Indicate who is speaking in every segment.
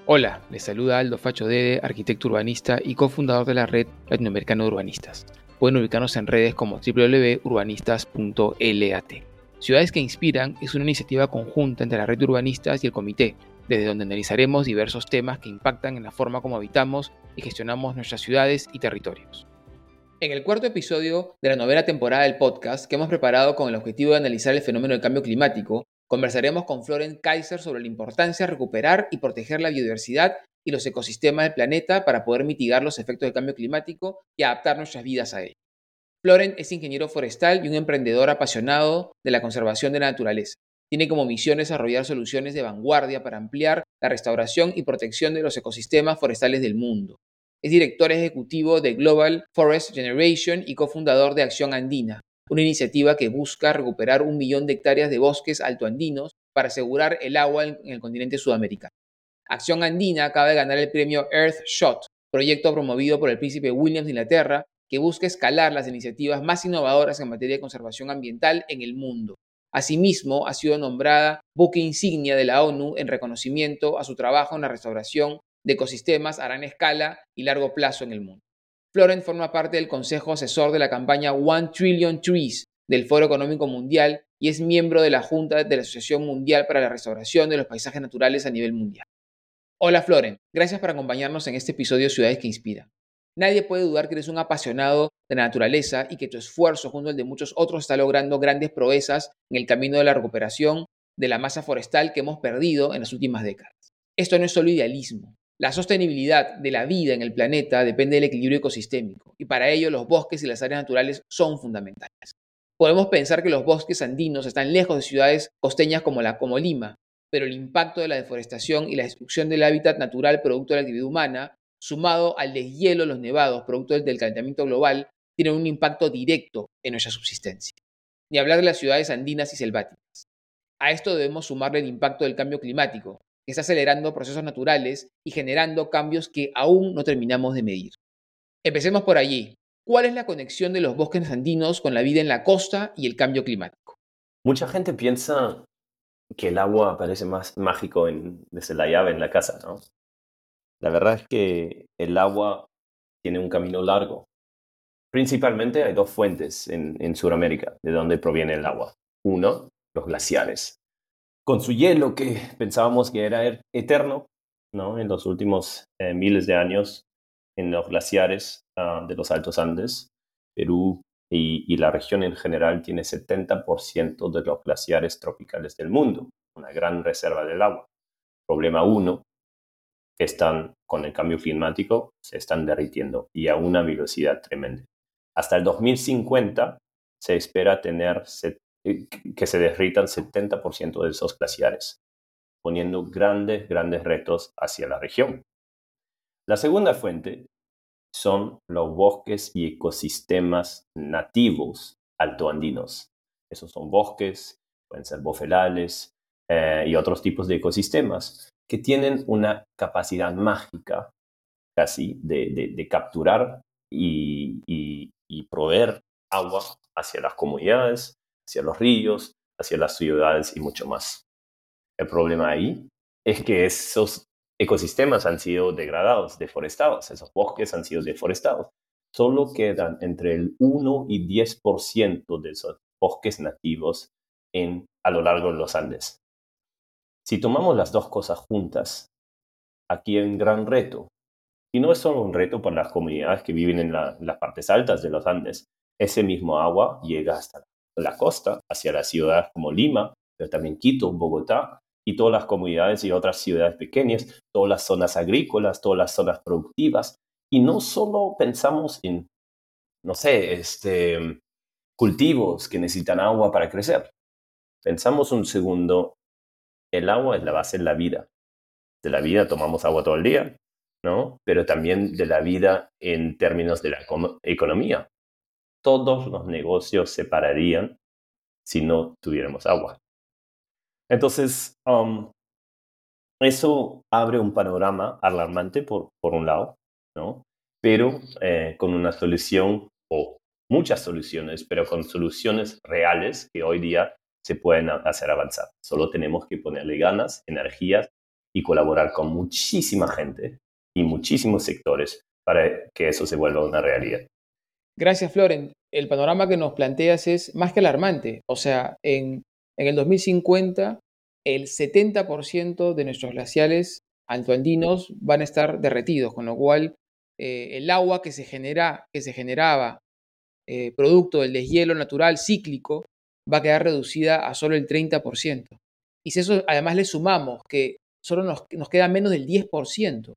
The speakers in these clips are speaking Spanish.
Speaker 1: Hola, les saluda Aldo Facho Dede, arquitecto urbanista y cofundador de la red latinoamericana de urbanistas. Pueden ubicarnos en redes como www.urbanistas.lat. Ciudades que Inspiran es una iniciativa conjunta entre la red de urbanistas y el comité, desde donde analizaremos diversos temas que impactan en la forma como habitamos y gestionamos nuestras ciudades y territorios. En el cuarto episodio de la novena temporada del podcast, que hemos preparado con el objetivo de analizar el fenómeno del cambio climático, conversaremos con Florent Kaiser sobre la importancia de recuperar y proteger la biodiversidad y los ecosistemas del planeta para poder mitigar los efectos del cambio climático y adaptar nuestras vidas a ello. Florent es ingeniero forestal y un emprendedor apasionado de la conservación de la naturaleza. Tiene como misión desarrollar soluciones de vanguardia para ampliar la restauración y protección de los ecosistemas forestales del mundo. Es director ejecutivo de Global Forest Generation y cofundador de Acción Andina, una iniciativa que busca recuperar 1 millón de hectáreas de bosques altoandinos para asegurar el agua en el continente sudamericano. Acción Andina acaba de ganar el premio Earthshot, proyecto promovido por el príncipe William de Inglaterra, que busca escalar las iniciativas más innovadoras en materia de conservación ambiental en el mundo. Asimismo, ha sido nombrada buque insignia de la ONU en reconocimiento a su trabajo en la restauración de ecosistemas a gran escala y largo plazo en el mundo. Florent forma parte del consejo asesor de la campaña One Trillion Trees del Foro Económico Mundial y es miembro de la Junta de la Asociación Mundial para la Restauración de los Paisajes Naturales a nivel mundial. Hola Florent, gracias por acompañarnos en este episodio de Ciudades que Inspiran. Nadie puede dudar que eres un apasionado de la naturaleza y que tu esfuerzo junto al de muchos otros está logrando grandes proezas en el camino de la recuperación de la masa forestal que hemos perdido en las últimas décadas. Esto no es solo idealismo. La sostenibilidad de la vida en el planeta depende del equilibrio ecosistémico y para ello los bosques y las áreas naturales son fundamentales. Podemos pensar que los bosques andinos están lejos de ciudades costeñas como Lima, pero el impacto de la deforestación y la destrucción del hábitat natural producto de la actividad humana, sumado al deshielo de los nevados producto del calentamiento global, tienen un impacto directo en nuestra subsistencia. Ni hablar de las ciudades andinas y selváticas. A esto debemos sumarle el impacto del cambio climático, que está acelerando procesos naturales y generando cambios que aún no terminamos de medir. Empecemos por allí. ¿Cuál es la conexión de los bosques andinos con la vida en la costa y el cambio climático?
Speaker 2: Mucha gente piensa que el agua parece más mágico desde la llave en la casa, ¿no? La verdad es que el agua tiene un camino largo. Principalmente hay dos fuentes en Sudamérica de donde proviene el agua. Uno, los glaciares. Con su hielo que pensábamos que era eterno, ¿no? En los últimos miles de años, en los glaciares de los Altos Andes, Perú y la región en general tiene 70% de los glaciares tropicales del mundo, una gran reserva del agua. Problema uno, que están con el cambio climático, se están derritiendo y a una velocidad tremenda. Hasta el 2050 se espera que se derritan 70% de esos glaciares, poniendo grandes retos hacia la región. La segunda fuente son los bosques y ecosistemas nativos altoandinos. Esos son bosques, pueden ser bofedales y otros tipos de ecosistemas que tienen una capacidad mágica casi de capturar y proveer agua hacia las comunidades, hacia los ríos, hacia las ciudades y mucho más. El problema ahí es que esos ecosistemas han sido degradados, deforestados, esos bosques han sido deforestados. Solo quedan entre el 1 y 10% de esos bosques nativos a lo largo de los Andes. Si tomamos las dos cosas juntas, aquí hay un gran reto. Y no es solo un reto para las comunidades que viven en las partes altas de los Andes. Ese mismo agua llega hasta la costa, hacia las ciudades como Lima, pero también Quito, Bogotá, y todas las comunidades y otras ciudades pequeñas, todas las zonas agrícolas, todas las zonas productivas. Y no solo pensamos en, no sé, cultivos que necesitan agua para crecer. Pensamos un segundo, el agua es la base de la vida. De la vida tomamos agua todo el día, ¿no? Pero también de la vida en términos de la economía. Todos los negocios se pararían si no tuviéramos agua. Entonces, eso abre un panorama alarmante por un lado, ¿no? Pero con una solución o muchas soluciones, pero con soluciones reales que hoy día se pueden hacer avanzar. Solo tenemos que ponerle ganas, energías y colaborar con muchísima gente y muchísimos sectores para que eso se vuelva una realidad.
Speaker 1: Gracias, Floren. El panorama que nos planteas es más que alarmante. O sea, en el 2050, el 70% de nuestros glaciares altoandinos van a estar derretidos, con lo cual el agua que se generaba producto del deshielo natural cíclico va a quedar reducida a solo el 30%. Y si eso además le sumamos que solo nos queda menos del 10%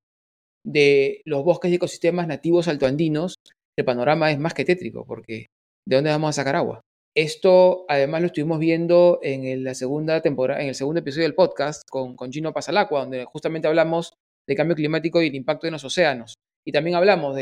Speaker 1: de los bosques y ecosistemas nativos altoandinos, el panorama es más que tétrico, porque ¿de dónde vamos a sacar agua? Esto además lo estuvimos viendo en la segunda temporada, en el segundo episodio del podcast con Gino Pasalacqua, donde justamente hablamos de cambio climático y el impacto en los océanos. Y también hablamos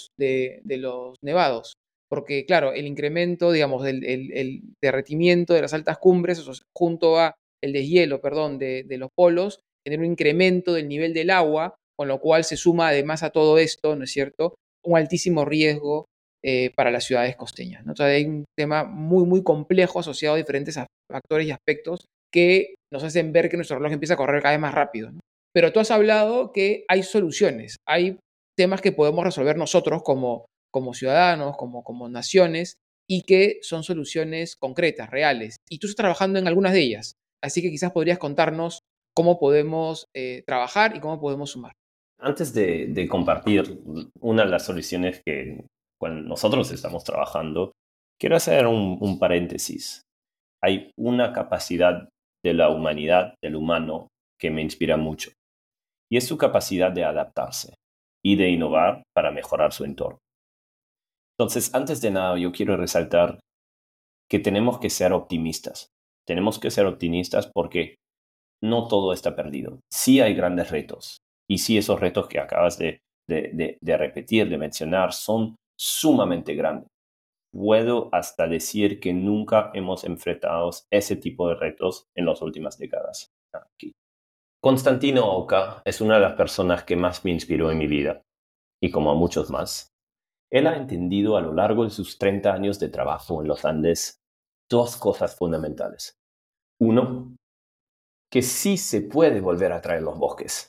Speaker 1: de los nevados, porque claro, el incremento, digamos, el derretimiento de las altas cumbres, eso, junto a el deshielo, perdón, de los polos, genera un incremento del nivel del agua, con lo cual se suma además a todo esto, ¿no es cierto?, un altísimo riesgo para las ciudades costeñas, ¿no? Entonces hay un tema muy, muy complejo asociado a diferentes factores y aspectos que nos hacen ver que nuestro reloj empieza a correr cada vez más rápido, ¿no? Pero tú has hablado que hay soluciones, hay temas que podemos resolver nosotros como ciudadanos, como naciones, y que son soluciones concretas, reales. Y tú estás trabajando en algunas de ellas, así que quizás podrías contarnos cómo podemos trabajar y cómo podemos sumar.
Speaker 2: Antes de compartir una de las soluciones que con nosotros estamos trabajando, quiero hacer un paréntesis. Hay una capacidad de la humanidad, del humano, que me inspira mucho, y es su capacidad de adaptarse y de innovar para mejorar su entorno. Entonces, antes de nada, yo quiero resaltar que tenemos que ser optimistas. Tenemos que ser optimistas porque no todo está perdido. Sí hay grandes retos. Y sí, esos retos que acabas de repetir, de mencionar, son sumamente grandes. Puedo hasta decir que nunca hemos enfrentado ese tipo de retos en las últimas décadas. Aquí. Constantino Oca es una de las personas que más me inspiró en mi vida, y como a muchos más. Él ha entendido a lo largo de sus 30 años de trabajo en los Andes dos cosas fundamentales. Uno, que sí se puede volver a traer los bosques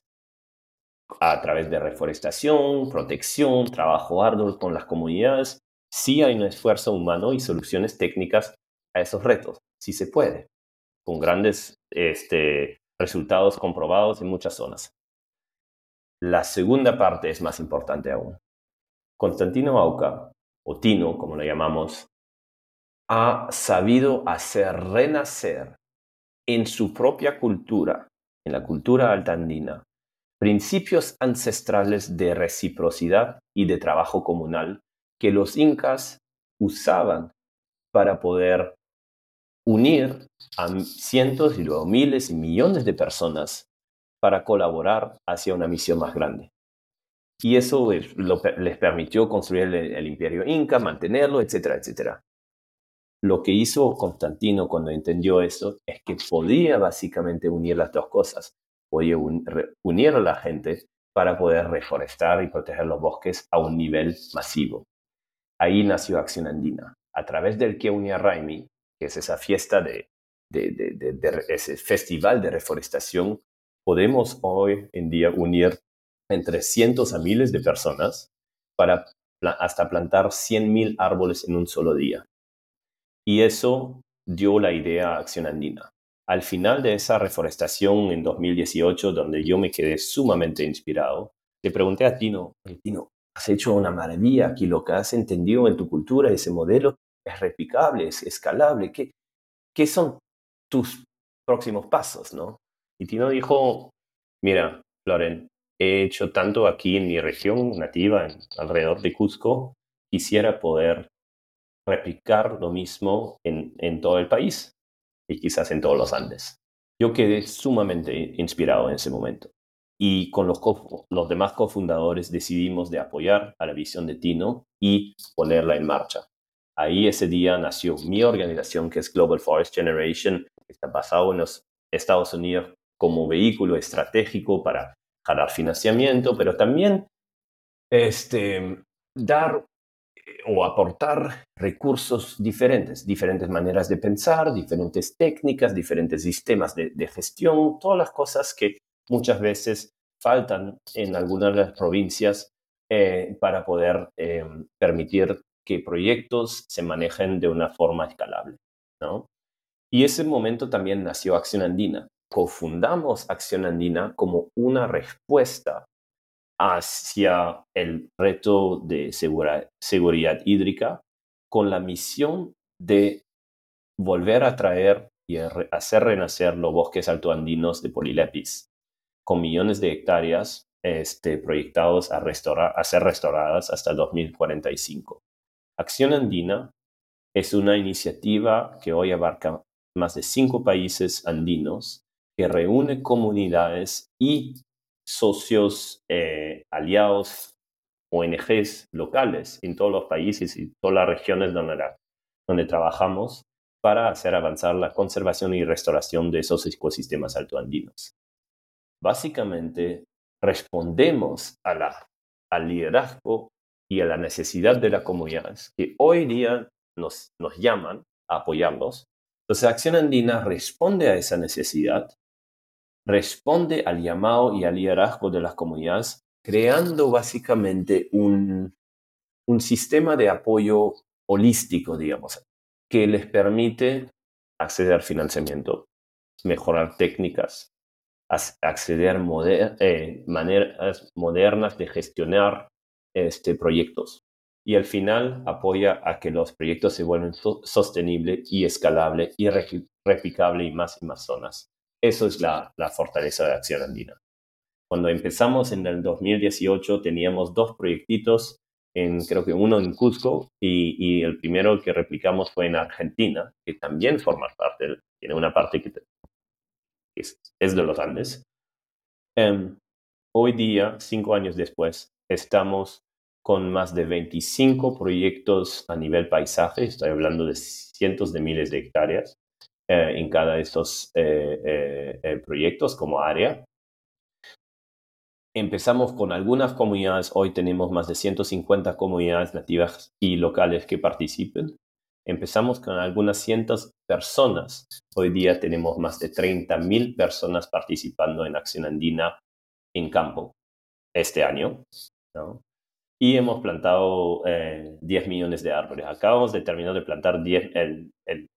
Speaker 2: a través de reforestación, protección, trabajo arduo con las comunidades. Sí hay un esfuerzo humano y soluciones técnicas a esos retos. Sí se puede, con grandes resultados comprobados en muchas zonas. La segunda parte es más importante aún. Constantino Auca, o Tino, como lo llamamos, ha sabido hacer renacer en su propia cultura, en la cultura altandina, principios ancestrales de reciprocidad y de trabajo comunal que los incas usaban para poder unir a cientos y luego miles y millones de personas para colaborar hacia una misión más grande. Y eso les permitió construir el imperio inca, mantenerlo, etcétera, etcétera. Lo que hizo Constantino cuando entendió eso es que podía básicamente unir las dos cosas. Podía unir a la gente para poder reforestar y proteger los bosques a un nivel masivo. Ahí nació Acción Andina. A través del Keunia Raimi, que es esa fiesta ese festival de reforestación, podemos hoy en día unir entre cientos a miles de personas para hasta plantar 100,000 árboles en un solo día. Y eso dio la idea a Acción Andina. Al final de esa reforestación en 2018, donde yo me quedé sumamente inspirado, le pregunté a Tino, Tino, has hecho una maravilla aquí, lo que has entendido en tu cultura, ese modelo es replicable, es escalable, ¿qué son tus próximos pasos, no? Y Tino dijo, mira, Floren, he hecho tanto aquí en mi región nativa, alrededor de Cusco, quisiera poder replicar lo mismo en todo el país y quizás en todos los Andes. Yo quedé sumamente inspirado en ese momento. Y con los demás cofundadores decidimos de apoyar a la visión de Tino y ponerla en marcha. Ahí ese día nació mi organización, que es Global Forest Generation, que está basado en los Estados Unidos como vehículo estratégico para jalar financiamiento, pero también dar o aportar recursos diferentes maneras de pensar, diferentes técnicas, diferentes sistemas de gestión, todas las cosas que muchas veces faltan en algunas de las provincias para poder permitir que proyectos se manejen de una forma escalable, ¿no? Y ese momento también nació Acción Andina. Cofundamos Acción Andina como una respuesta hacia el reto de seguridad hídrica con la misión de volver a traer y hacer renacer los bosques altoandinos de Polilepis, con millones de hectáreas proyectados a ser restauradas hasta el 2045. Acción Andina es una iniciativa que hoy abarca más de 5 países andinos, que reúne comunidades y socios aliados, ONGs locales en todos los países y todas las regiones donde trabajamos para hacer avanzar la conservación y restauración de esos ecosistemas altoandinos. Básicamente, respondemos al liderazgo y a la necesidad de las comunidades que hoy día nos llaman a apoyarlos. Entonces, Acción Andina responde a esa necesidad, responde al llamado y al liderazgo de las comunidades, creando básicamente un sistema de apoyo holístico, digamos, que les permite acceder al financiamiento, mejorar técnicas, acceder a maneras modernas de gestionar proyectos. Y al final apoya a que los proyectos se vuelvan sostenibles y escalables y replicables en más y más zonas. Eso es la fortaleza de Acción Andina. Cuando empezamos en el 2018 teníamos 2 proyectitos, creo que uno en Cusco y el primero que replicamos fue en Argentina, que también forma parte, tiene una parte que es de los Andes. Hoy día, 5 años después, estamos con más de 25 proyectos a nivel paisaje, estoy hablando de cientos de miles de hectáreas en cada de estos proyectos como área. Empezamos con algunas comunidades, hoy tenemos más de 150 comunidades nativas y locales que participen. Empezamos con algunas cientos personas. Hoy día tenemos más de 30.000 personas participando en Acción Andina en campo este año, ¿no? Y hemos plantado 10 millones de árboles. Acabamos de terminar de plantar el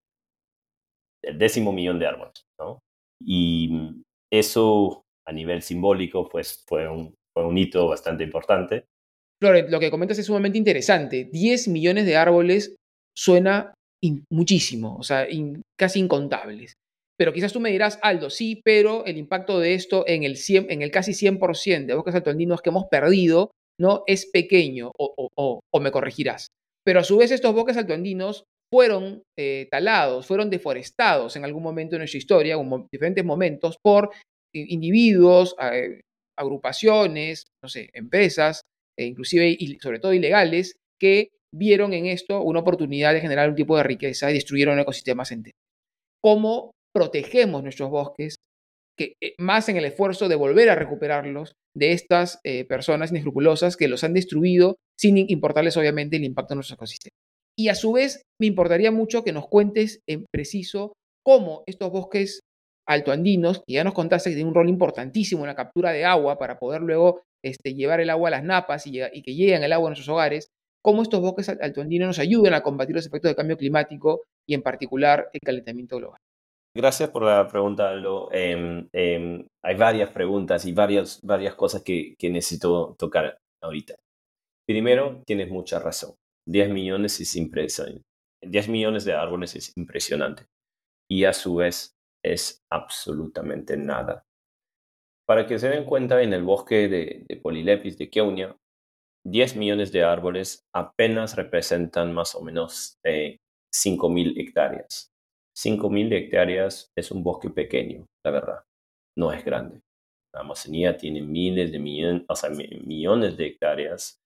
Speaker 2: 10º millón de árboles, ¿no? Y eso a nivel simbólico pues fue un hito bastante importante.
Speaker 1: Flore, lo que comentas es sumamente interesante. 10 millones de árboles suena muchísimo, o sea, casi incontables. Pero quizás tú me dirás, Aldo, sí, pero el impacto de esto en el casi 100% de bosques altoandinos que hemos perdido, ¿no? Es pequeño, o me corregirás. Pero a su vez estos bosques altoandinos fueron talados, fueron deforestados en algún momento de nuestra historia, en diferentes momentos, por individuos, agrupaciones, no sé, empresas, inclusive y sobre todo ilegales, que vieron en esto una oportunidad de generar un tipo de riqueza y destruyeron ecosistemas enteros. ¿Cómo protegemos nuestros bosques? Que, más en el esfuerzo de volver a recuperarlos de estas personas inescrupulosas que los han destruido sin importarles obviamente el impacto en nuestros ecosistemas. Y a su vez, me importaría mucho que nos cuentes en preciso cómo estos bosques altoandinos, que ya nos contaste que tienen un rol importantísimo en la captura de agua para poder luego llevar el agua a las napas y que lleguen el agua a nuestros hogares, cómo estos bosques altoandinos nos ayudan a combatir los efectos del cambio climático y en particular el calentamiento global.
Speaker 2: Gracias por la pregunta, Aldo. Hay varias preguntas y varias cosas que necesito tocar ahorita. Primero, tienes mucha razón. 10 millones es impresionante. 10 millones de árboles es impresionante. Y a su vez es absolutamente nada. Para que se den cuenta, en el bosque de Polilepis de Keunia, 10 millones de árboles apenas representan más o menos 5.000 hectáreas. 5.000 hectáreas es un bosque pequeño, la verdad. No es grande. La Amazonía tiene miles de millones, o sea, millones de hectáreas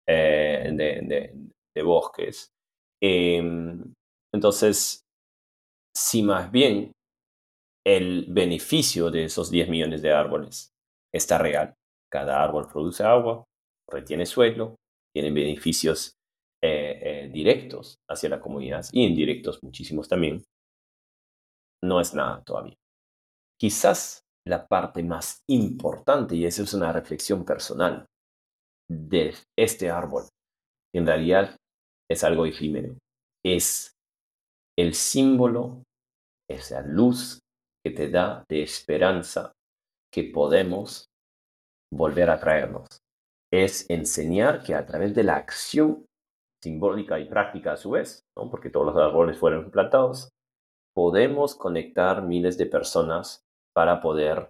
Speaker 2: de bosques. Entonces, si más bien el beneficio de esos 10 millones de árboles está real. Cada árbol produce agua, retiene suelo, tiene beneficios directos hacia la comunidad y indirectos muchísimos también. No es nada todavía. Quizás la parte más importante, y esa es una reflexión personal, de este árbol. En realidad es algo efímero. Es el símbolo, esa luz que te da de esperanza que podemos volver a traernos. Es enseñar que a través de la acción simbólica y práctica a su vez, ¿no? Porque todos los árboles fueron plantados, podemos conectar miles de personas para poder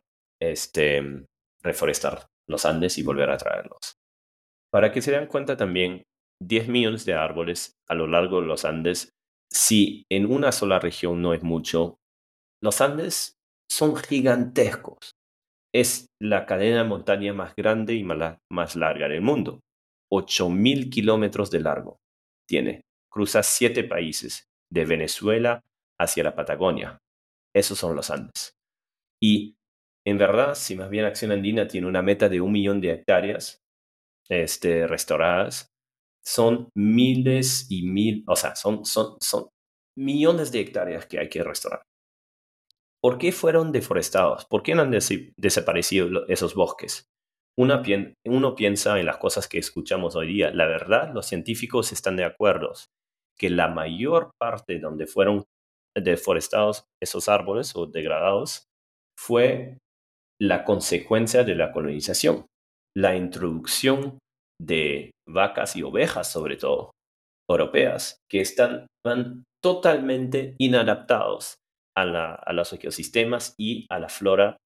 Speaker 2: reforestar los Andes y volver a traerlos. Para que se den cuenta también, 10 millones de árboles a lo largo de los Andes, si en una sola región no es mucho, los Andes son gigantescos. Es la cadena de montaña más grande y más larga del mundo. 8.000 kilómetros de largo tiene. Cruza 7 países, de Venezuela hacia la Patagonia. Esos son los Andes. Y en verdad, si más bien Acción Andina tiene una meta de 1 millón de hectáreas restauradas, son miles y o sea, son millones de hectáreas que hay que restaurar. ¿Por qué fueron deforestados? ¿Por qué no han desaparecido esos bosques? Uno piensa en las cosas que escuchamos hoy día. La verdad, los científicos están de acuerdo que la mayor parte donde fueron deforestados esos árboles o degradados fue la consecuencia de la colonización, la introducción de vacas y ovejas, sobre todo, europeas, que van totalmente inadaptados a los ecosistemas y a la flora,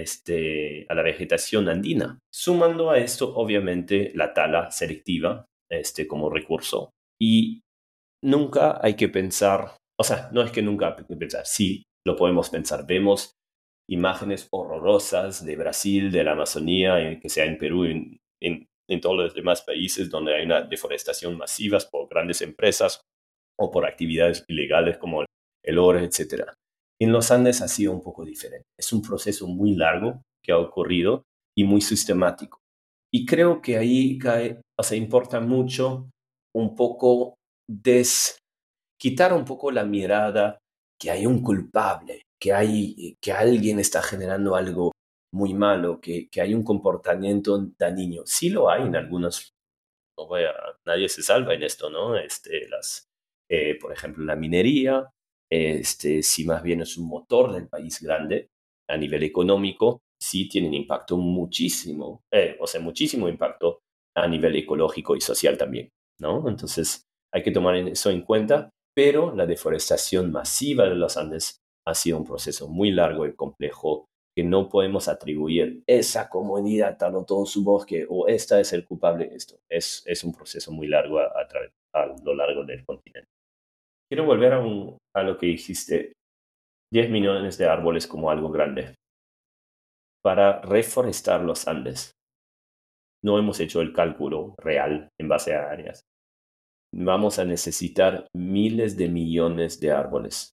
Speaker 2: a la vegetación andina. Sumando a esto, obviamente, la tala selectiva como recurso. Y nunca hay que pensar, o sea, no es que nunca hay que pensar, sí, lo podemos pensar. Vemos imágenes horrorosas de Brasil, de la Amazonía, que sea en Perú, en todos los demás países donde hay una deforestación masiva por grandes empresas o por actividades ilegales como el oro, etc. En los Andes ha sido un poco diferente. Es un proceso muy largo que ha ocurrido y muy sistemático. Y creo que ahí cae, o sea, importa mucho un poco quitar un poco la mirada que hay un culpable, que alguien está generando algo muy malo, que hay un comportamiento dañino. Sí lo hay en algunos, no nadie se salva en esto, ¿no? Por ejemplo, la minería, si más bien es un motor del país grande a nivel económico, sí tienen impacto muchísimo, o sea, muchísimo impacto a nivel ecológico y social también, ¿no? Entonces, hay que tomar eso en cuenta, pero la deforestación masiva de los Andes ha sido un proceso muy largo y complejo que no podemos atribuir esa comunidad taló todo su bosque o esta es el culpable de esto. Es un proceso muy largo a lo largo del continente. Quiero volver a lo que dijiste, 10 millones de árboles como algo grande. Para reforestar los Andes, no hemos hecho el cálculo real en base a áreas. Vamos a necesitar miles de millones de árboles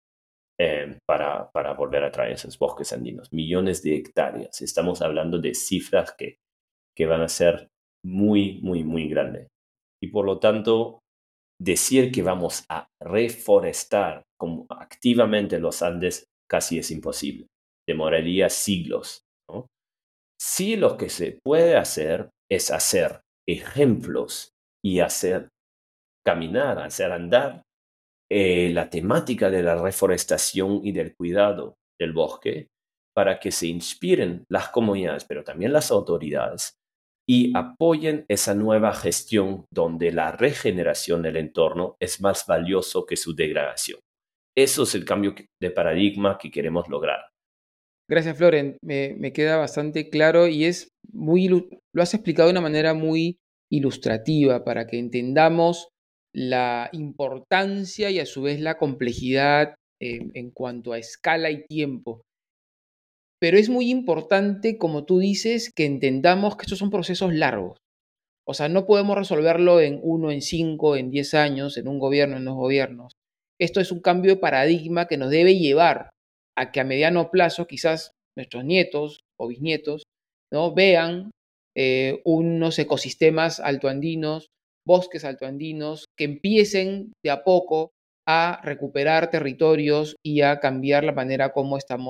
Speaker 2: para volver a traer esos bosques andinos, millones de hectáreas. Estamos hablando de cifras que van a ser muy, muy, muy grandes. Y por lo tanto, decir que vamos a reforestar activamente los Andes casi es imposible. Demoraría siglos, ¿no? Sí, lo que se puede hacer es hacer ejemplos y hacer caminar, hacer andar la temática de la reforestación y del cuidado del bosque para que se inspiren las comunidades, pero también las autoridades, y apoyen esa nueva gestión donde la regeneración del entorno es más valioso que su degradación. Eso es el cambio de paradigma que queremos lograr.
Speaker 1: Gracias, Floren. Me queda bastante claro y es lo has explicado de una manera muy ilustrativa para que entendamos la importancia y a su vez la complejidad en cuanto a escala y tiempo. Pero es muy importante, como tú dices, que entendamos que estos son procesos largos. O sea, no podemos resolverlo en 1, en 5, en 10 años, en un gobierno, en dos gobiernos. Esto es un cambio de paradigma que nos debe llevar a que a mediano plazo quizás nuestros nietos o bisnietos, ¿no?, vean unos ecosistemas altoandinos, bosques altoandinos, que empiecen de a poco a recuperar territorios y a cambiar la manera como estamos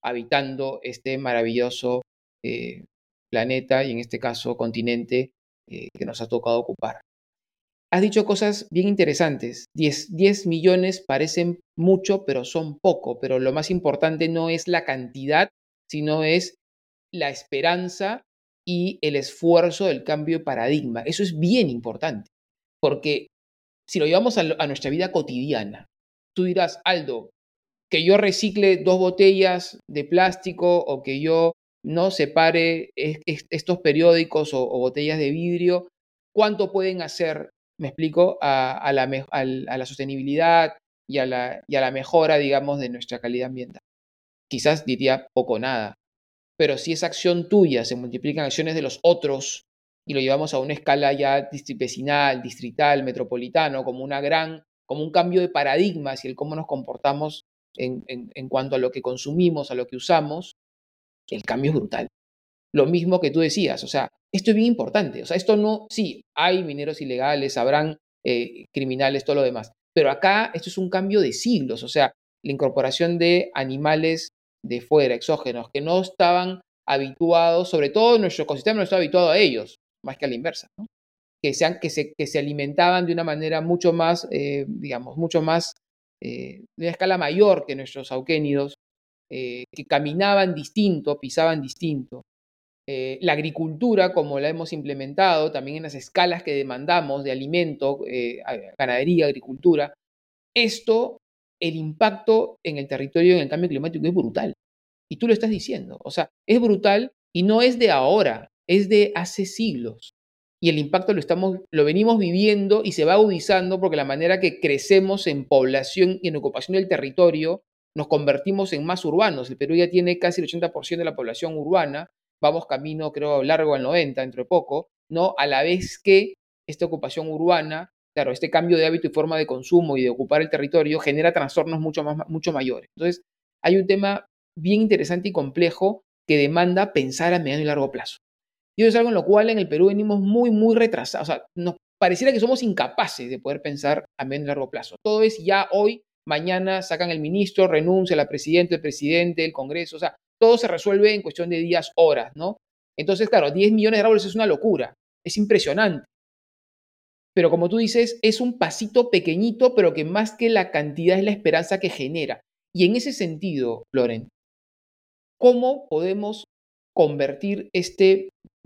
Speaker 1: habitando este maravilloso planeta y en este caso continente que nos ha tocado ocupar. Has dicho cosas bien interesantes. 10 millones parecen mucho, pero son poco. Pero lo más importante no es la cantidad, sino es la esperanza y el esfuerzo del cambio de paradigma. Eso es bien importante, porque si lo llevamos a nuestra vida cotidiana, tú dirás, Aldo, que yo recicle 2 botellas de plástico o que yo no separe estos periódicos o botellas de vidrio, ¿cuánto pueden hacer, me explico, a la sostenibilidad y a la mejora, digamos, de nuestra calidad ambiental? Quizás diría poco o nada, pero si esa acción tuya se multiplica en acciones de los otros y lo llevamos a una escala ya vecinal, distrital, metropolitano, como un cambio de paradigmas y el cómo nos comportamos en cuanto a lo que consumimos, a lo que usamos, el cambio es brutal. Lo mismo que tú decías, o sea, esto es bien importante, o sea, esto no, sí, hay mineros ilegales, habrán criminales, todo lo demás, pero acá esto es un cambio de siglos, o sea, la incorporación de animales de fuera, exógenos, que no estaban habituados, sobre todo nuestro ecosistema no estaba habituado a ellos, más que a la inversa, ¿no? Que se alimentaban de una manera mucho más, digamos, mucho más, de una escala mayor que nuestros auquénidos, que caminaban distinto, pisaban distinto. La agricultura, como la hemos implementado, también en las escalas que demandamos de alimento, ganadería, agricultura, esto, el impacto en el territorio, en el cambio climático es brutal. Y tú lo estás diciendo. O sea, es brutal y no es de ahora, es de hace siglos. Y el impacto lo venimos viviendo y se va agudizando porque la manera que crecemos en población y en ocupación del territorio, nos convertimos en más urbanos. El Perú ya tiene casi el 80% de la población urbana, vamos camino, creo, largo al 90, dentro de poco, ¿no? A la vez que esta ocupación urbana, claro, este cambio de hábito y forma de consumo y de ocupar el territorio genera trastornos mucho mayores. Entonces, hay un tema bien interesante y complejo que demanda pensar a mediano y largo plazo. Y eso es algo en lo cual en el Perú venimos muy retrasados. O sea, nos pareciera que somos incapaces de poder pensar a mediano y largo plazo. Todo es ya hoy, mañana sacan el ministro, renuncia la presidenta, el presidente, el Congreso. O sea, todo se resuelve en cuestión de días, horas, ¿no? Entonces, claro, 10 millones de árboles es una locura. Es impresionante. Pero como tú dices, es un pasito pequeñito, pero que más que la cantidad es la esperanza que genera. Y en ese sentido, Loren, ¿cómo podemos convertir este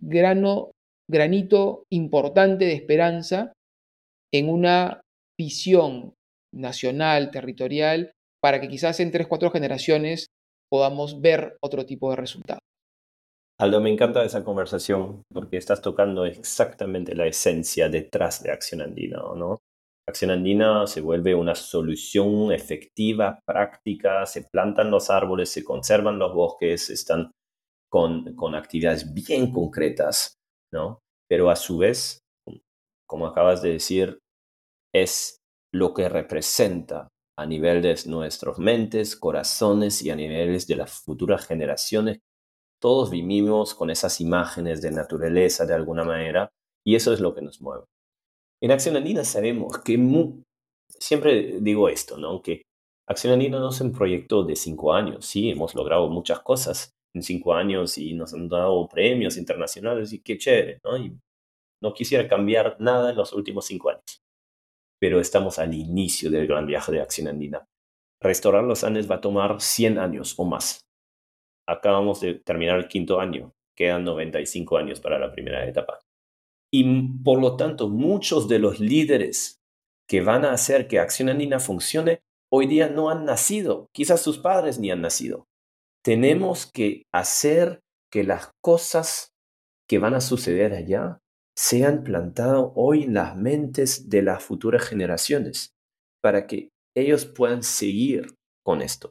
Speaker 1: granito importante de esperanza en una visión nacional, territorial, para que quizás en 3, 4 generaciones podamos ver otro tipo de resultados?
Speaker 2: Aldo, me encanta esa conversación porque estás tocando exactamente la esencia detrás de Acción Andina, ¿no? Acción Andina se vuelve una solución efectiva, práctica, se plantan los árboles, se conservan los bosques, están con actividades bien concretas, ¿no? Pero a su vez, como acabas de decir, es lo que representa a nivel de nuestras mentes, corazones y a niveles de las futuras generaciones. Todos vivimos con esas imágenes de naturaleza de alguna manera y eso es lo que nos mueve. En Acción Andina sabemos que siempre digo esto, ¿no? Que Acción Andina no es un proyecto de 5 años. Sí, hemos logrado muchas cosas en 5 años y nos han dado premios internacionales y qué chévere, ¿no? Y no quisiera cambiar nada en los últimos 5 años. Pero estamos al inicio del gran viaje de Acción Andina. Restaurar los Andes va a tomar 100 años o más. Acabamos de terminar el 5.º año. Quedan 95 años para la primera etapa. Y por lo tanto, muchos de los líderes que van a hacer que Acción Andina funcione, hoy día no han nacido. Quizás sus padres ni han nacido. Tenemos que hacer que las cosas que van a suceder allá sean plantadas hoy en las mentes de las futuras generaciones para que ellos puedan seguir con esto.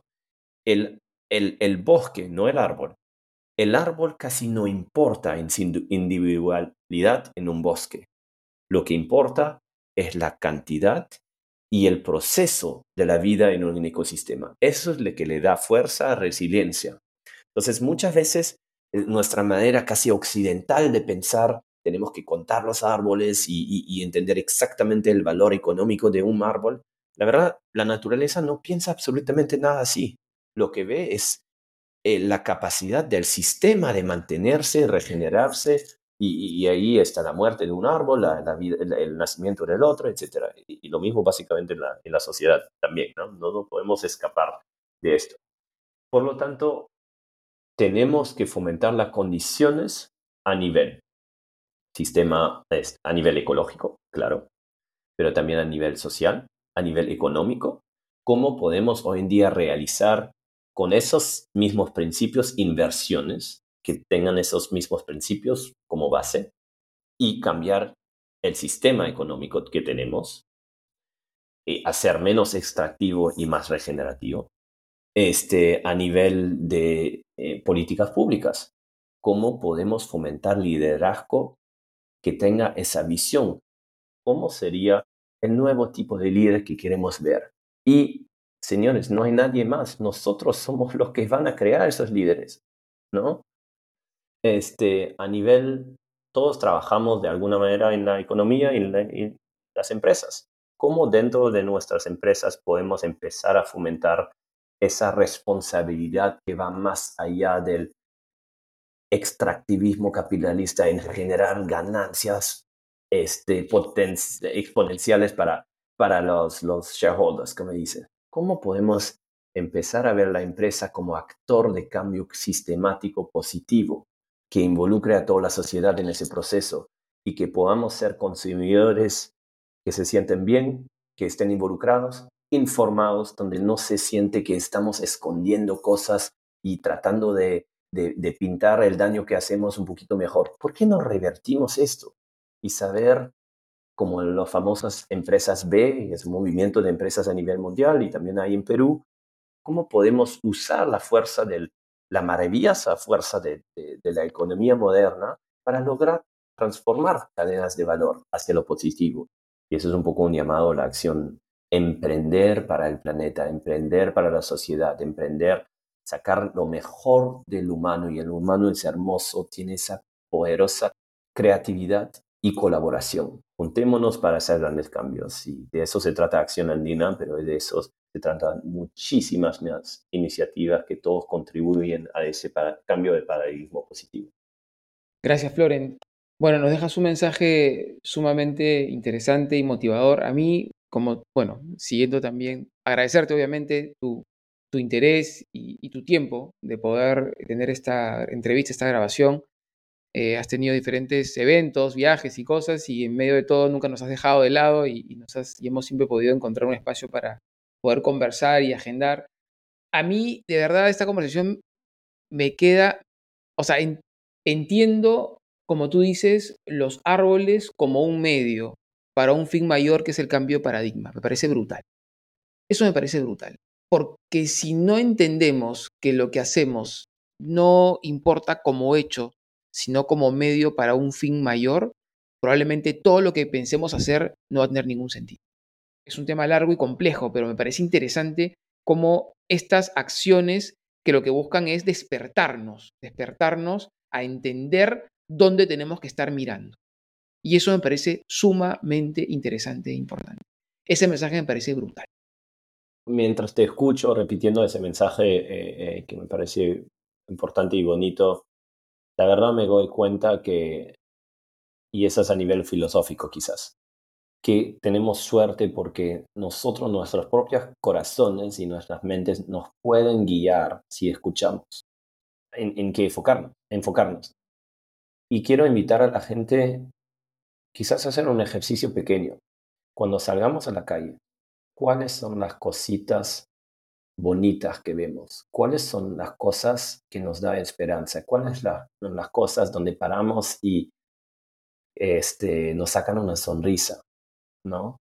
Speaker 2: El bosque, no el árbol. El árbol casi no importa en su individualidad en un bosque. Lo que importa es la cantidad y el proceso de la vida en un ecosistema. Eso es lo que le da fuerza, resiliencia. Entonces, muchas veces nuestra manera casi occidental de pensar, tenemos que contar los árboles y entender exactamente el valor económico de un árbol. La verdad, la naturaleza no piensa absolutamente nada así. Lo que ve es la capacidad del sistema de mantenerse, regenerarse, y ahí está la muerte de un árbol, la vida, el nacimiento del otro, etc. Y lo mismo básicamente en la sociedad también, ¿no? No podemos escapar de esto. Por lo tanto, tenemos que fomentar las condiciones a nivel sistema, a nivel ecológico, claro, pero también a nivel social, a nivel económico. ¿Cómo podemos hoy en día realizar con esos mismos principios inversiones que tengan esos mismos principios como base y cambiar el sistema económico que tenemos, hacer menos extractivo y más regenerativo? A nivel de políticas públicas, ¿cómo podemos fomentar liderazgo que tenga esa visión? ¿Cómo sería el nuevo tipo de líder que queremos ver? Y, señores, no hay nadie más. Nosotros somos los que van a crear esos líderes, ¿no? A nivel, todos trabajamos de alguna manera en la economía y en las empresas. ¿Cómo dentro de nuestras empresas podemos empezar a fomentar esa responsabilidad que va más allá del extractivismo capitalista en generar ganancias exponenciales para los shareholders, como dicen? ¿Cómo podemos empezar a ver la empresa como actor de cambio sistemático positivo que involucre a toda la sociedad en ese proceso y que podamos ser consumidores que se sienten bien, que estén involucrados, informados, donde no se siente que estamos escondiendo cosas y tratando de pintar el daño que hacemos un poquito mejor? ¿Por qué no revertimos esto y saber, como en las famosas empresas B, es un movimiento de empresas a nivel mundial y también hay en Perú, cómo podemos usar la fuerza la maravillosa fuerza de la economía moderna para lograr transformar cadenas de valor hacia lo positivo? Y eso es un poco un llamado a la acción: emprender para el planeta, emprender para la sociedad, emprender, sacar lo mejor del humano, y el humano es hermoso, tiene esa poderosa creatividad y colaboración. Juntémonos para hacer grandes cambios, y de eso se trata Acción Andina, pero de eso se tratan muchísimas más iniciativas que todos contribuyen a ese cambio de paradigma positivo.
Speaker 1: Gracias, Floren. Bueno, nos dejas un mensaje sumamente interesante y motivador. A mí, como, bueno, siguiendo también, agradecerte obviamente tu interés y tu tiempo de poder tener esta entrevista, esta grabación. Has tenido diferentes eventos, viajes y cosas, y en medio de todo nunca nos has dejado de lado y hemos siempre podido encontrar un espacio para poder conversar y agendar. A mí, de verdad, esta conversación me queda, o sea, entiendo, como tú dices, los árboles como un medio para un fin mayor que es el cambio de paradigma. Me parece brutal. Eso me parece brutal. Porque si no entendemos que lo que hacemos no importa como hecho, sino como medio para un fin mayor, probablemente todo lo que pensemos hacer no va a tener ningún sentido. Es un tema largo y complejo, pero me parece interesante cómo estas acciones que lo que buscan es despertarnos a entender dónde tenemos que estar mirando. Y eso me parece sumamente interesante e importante. Ese mensaje me parece brutal.
Speaker 2: Mientras te escucho repitiendo ese mensaje que me parece importante y bonito, la verdad me doy cuenta que, y eso es a nivel filosófico quizás, que tenemos suerte porque nosotros, nuestros propios corazones y nuestras mentes nos pueden guiar si escuchamos en qué enfocarnos. Y quiero invitar a la gente quizás a hacer un ejercicio pequeño. Cuando salgamos a la calle, ¿cuáles son las cositas bonitas que vemos? ¿Cuáles son las cosas que nos da esperanza? ¿Cuáles son las cosas donde paramos y nos sacan una sonrisa, ¿no?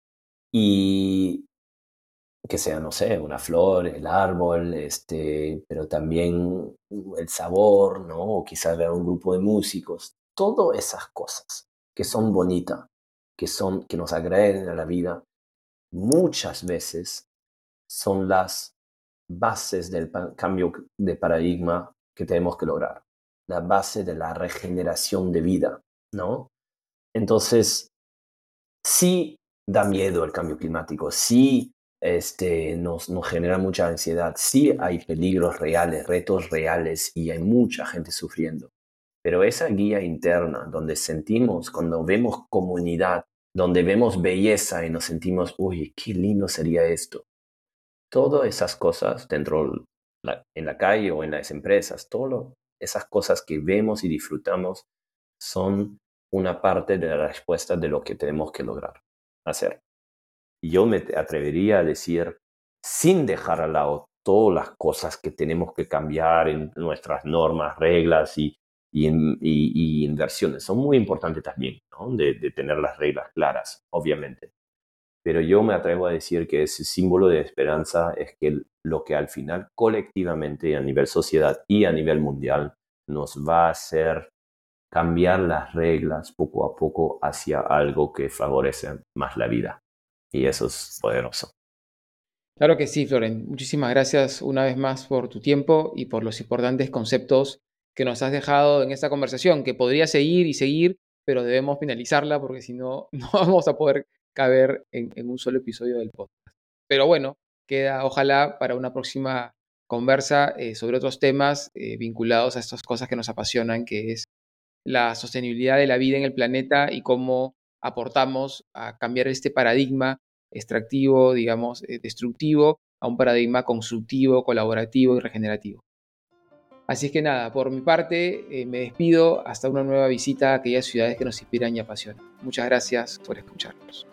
Speaker 2: Y que sea, no sé, una flor, el árbol, pero también el sabor, ¿no? O quizás ver un grupo de músicos. Todas esas cosas que son bonitas, que nos agreden a la vida, muchas veces son las bases del cambio de paradigma que tenemos que lograr, la base de la regeneración de vida, ¿no? Entonces, sí da miedo el cambio climático, sí nos genera mucha ansiedad. Sí hay peligros reales, retos reales y hay mucha gente sufriendo. Pero esa guía interna donde sentimos, cuando vemos comunidad, donde vemos belleza y nos sentimos, uy, qué lindo sería esto. Todas esas cosas en la calle o en las empresas, todas esas cosas que vemos y disfrutamos son una parte de la respuesta de lo que tenemos que lograr hacer. Y yo me atrevería a decir, sin dejar al lado todas las cosas que tenemos que cambiar en nuestras normas, reglas y inversiones. Son muy importantes también, ¿no? De tener las reglas claras, obviamente. Pero yo me atrevo a decir que ese símbolo de esperanza es que lo que al final colectivamente a nivel sociedad y a nivel mundial nos va a hacer cambiar las reglas poco a poco hacia algo que favorece más la vida. Y eso es poderoso.
Speaker 1: Claro que sí, Floren. Muchísimas gracias una vez más por tu tiempo y por los importantes conceptos que nos has dejado en esta conversación, que podría seguir y seguir, pero debemos finalizarla porque si no, no vamos a poder caber en un solo episodio del podcast. Pero bueno, queda ojalá para una próxima conversa sobre otros temas vinculados a estas cosas que nos apasionan, que es la sostenibilidad de la vida en el planeta y cómo aportamos a cambiar este paradigma extractivo, digamos, destructivo, a un paradigma constructivo, colaborativo y regenerativo. Así es que nada, por mi parte, me despido hasta una nueva visita a aquellas ciudades que nos inspiran y apasionan. Muchas gracias por escucharnos.